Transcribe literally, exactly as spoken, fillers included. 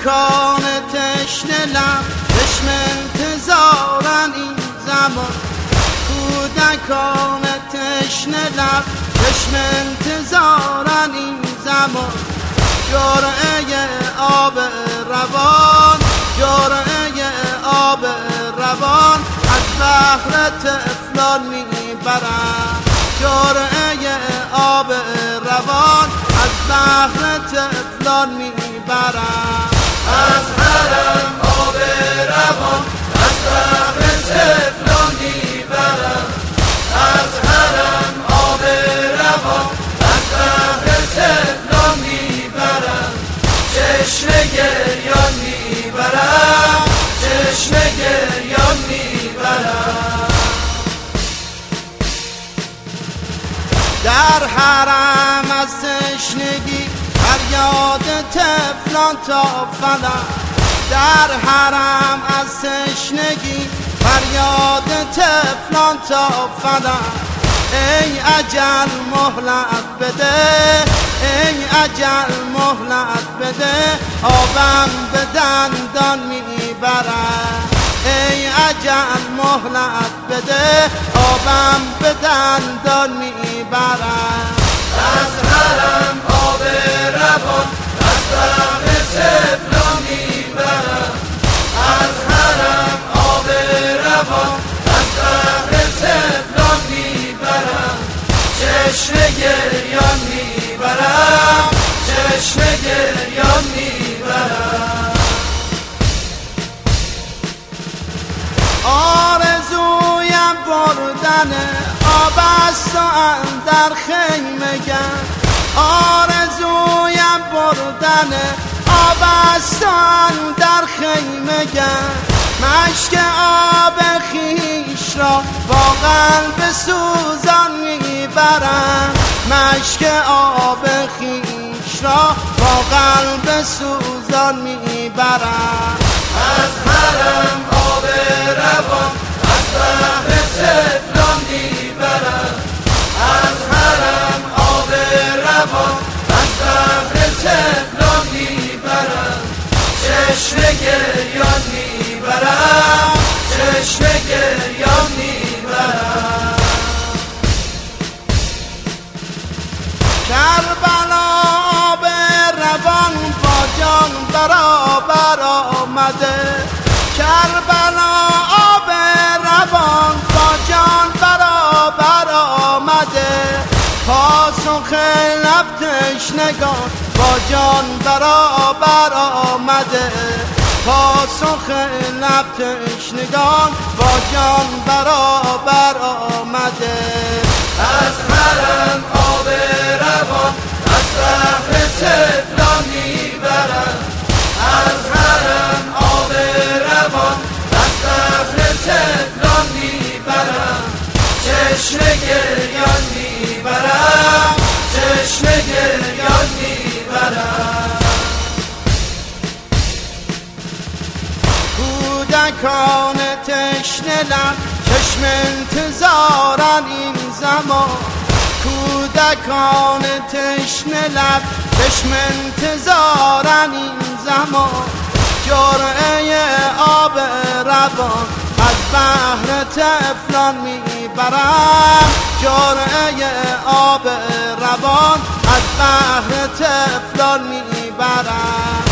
کودکان تشنه لب چشم انتظارن این زمان، کودکان تشنه لب چشم انتظارن این زمان. جرعه آب روان، جرعه آب روان از بحر طفلان میبرن، جرعه آب روان از بحر طفلان میبرن. از حرم آب روان از بحر طفلان میبرن، از حرم آب روان از بحر طفلان میبرن. چشم گریان میبرن، چشم گریان میبرن. در حرم از تشنگی فریاد طفلان تا فلک، در حرم از تشنگی فریاد طفلان تا فلک. ای اجل مهلت بده، ای اجل مهلت بده، آبم به دندان میبرد. ای اجل مهلت بده، آبم به دندان میبرد. از حرم آب روان از بحر طفلان میبرن، از حرم آب روان از بحر طفلان میبرن. چشم گریان میبرن، چشم گریان میبرن. آرزویم بردن آب است و اندر خیمه گرد، آرزویم بردن آب است و اندر خیمه گرد. مشک آب خویش را با قلب سوزان میبرم، مشک آب خویش را با قلب سوزان میبرم. از حرم آب روان از بحر طفلان میبرن، از حرم آب روان از بحر طفلان میبرن. چشم گریان میبرن، چشم گریان میبرن. کربلا آب روان با جان برابر آمده، کربلا آب روان با جان برابر آمده. پاسخ لب تشنگان با جان برابر آمده، پاسخ لب تشنگان با جان برابر آمده. از حرم آب روان از بحر طفلان میبرن، از حرم آب روان از بحر طفلان میبرن. چشم گریان میبرن، چشم گریان میبرن. کودکان تشنه لب چشم انتظارن این زمان، کودکان تشنه لب چشم انتظارن این زمان. جرعه آب روان از بحر طفلان میبرم، جرعه آب روان از بحر طفلان میبرم.